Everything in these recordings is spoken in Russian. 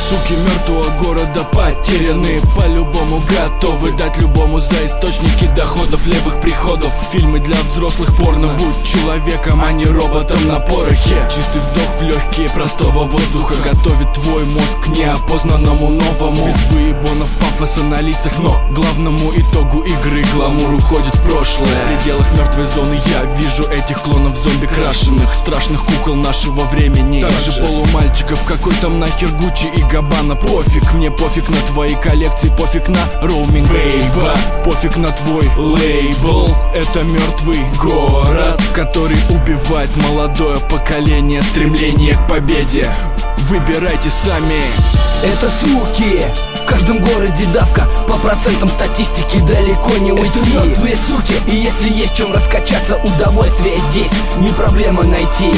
суки мертвого города потеряны, по-любому готовы дать любому за источники доходов левых приходов. Фильмы для взрослых порно. Будь человеком, а не роботом на порохе. Чистый вздох в легкие простого воздуха готовит твой мозг к неопознанному новому. Без выебонов пафоса на лицах, но главному итогу игры гламур уходит в прошлое. В пределах мертвой зоны я вижу этих клонов зомби крашеных, страшных кукол нашего времени. Также полумальчиков, какой там нахер Гуччи и Габбана. Пофиг, мне пофиг на твои коллекции, пофиг на роуминг, бейба, пофиг на твой лейбл. Это мертвый город, который убивает молодое поколение, стремление к победе. Выбирайте сами. Это суки, в каждом городе давка, по процентам статистики далеко не уйти. Это мертвые суки, и если есть чем раскачаться, удовольствие здесь не проблема найти.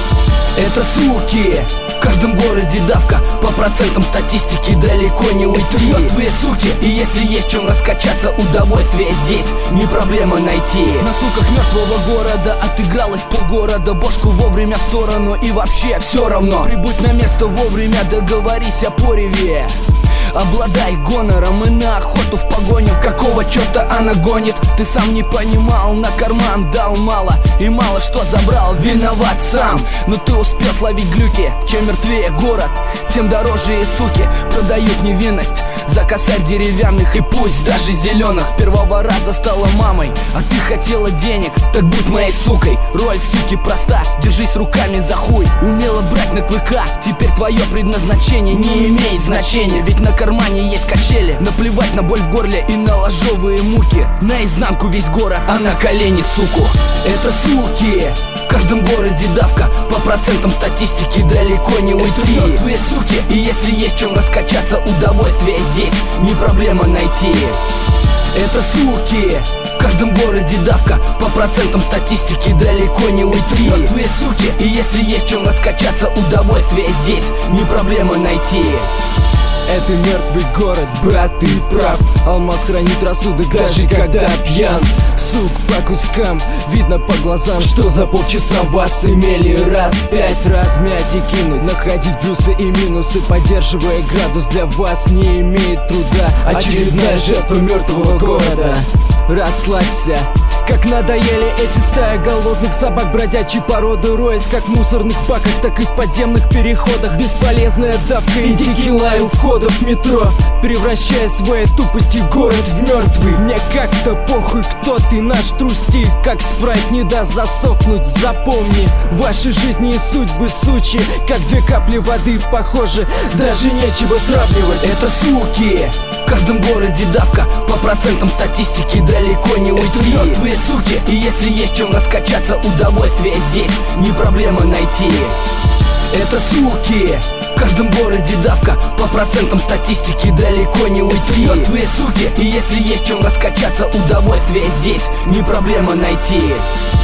Это суки, в каждом городе давка, по процентам статистики далеко не уйти. Это мертвые суки, и если есть чем раскачаться, удовольствие здесь не проблема найти. На суках мертвого города отыгралось полгорода, бошку вовремя в сторону и вообще все равно. Прибудь на место вовремя, договорись о пореве. Обладай гонором и на охоту в погоню. Какого черта она гонит? Ты сам не понимал, на карман дал мало и мало что забрал, виноват сам. Но ты успел словить глюки. Чем мертвее город, тем дороже и суки продают невинность за косарь деревянных и пусть даже зеленых. С первого раза стала мамой, а ты хотела денег, так будь моей сукой. Роль суки проста, держись руками за хуй. Умела брать на клыка, теперь твое предназначение не имеет значения. Ведь на кармане есть качели, наплевать на боль в горле и на ложовые муки. Наизнанку весь город, а на колени суку. Это суки, в каждом городе давка, по процентам статистики далеко не уйти. Это мертвые суки, и если есть чем раскачаться, удовольствие здесь не проблема найти. Это суки, в каждом городе давка, по процентам статистики далеко не уйти. Это мертвые суки, и если есть чем раскачаться, удовольствие здесь не проблема найти. Это мертвый город, брат, ты прав. Алмаз хранит рассудок, даже когда пьян. Сук по кускам, видно по глазам, что за полчаса вас имели раз пять. Размять и кинуть, находить плюсы и минусы, поддерживая градус, для вас не имеет труда. Очередная жертва мертвого города. Расслабься, как надоели эти стаи голодных собак, бродячей породы, роясь как в мусорных баках, так и в подземных переходах. Бесполезная давка и дикий лай у входа в метро, превращая своей тупостью город в мертвый. Мне как-то похуй, кто ты, наш трусти, как спрайт не даст засохнуть. Запомни, ваши жизни и судьбы сучи, как две капли воды похожи, даже нечего сравнивать. Это суки, в каждом городе давка, по процентам статистики далеко не уйти. Это мертвые суки, и если есть чем раскачаться, удовольствие здесь не проблема найти. Это суки, в каждом городе давка, по процентам статистики далеко не уйти. Это мертвые суки, и если есть чем раскачаться, удовольствие здесь не проблема найти.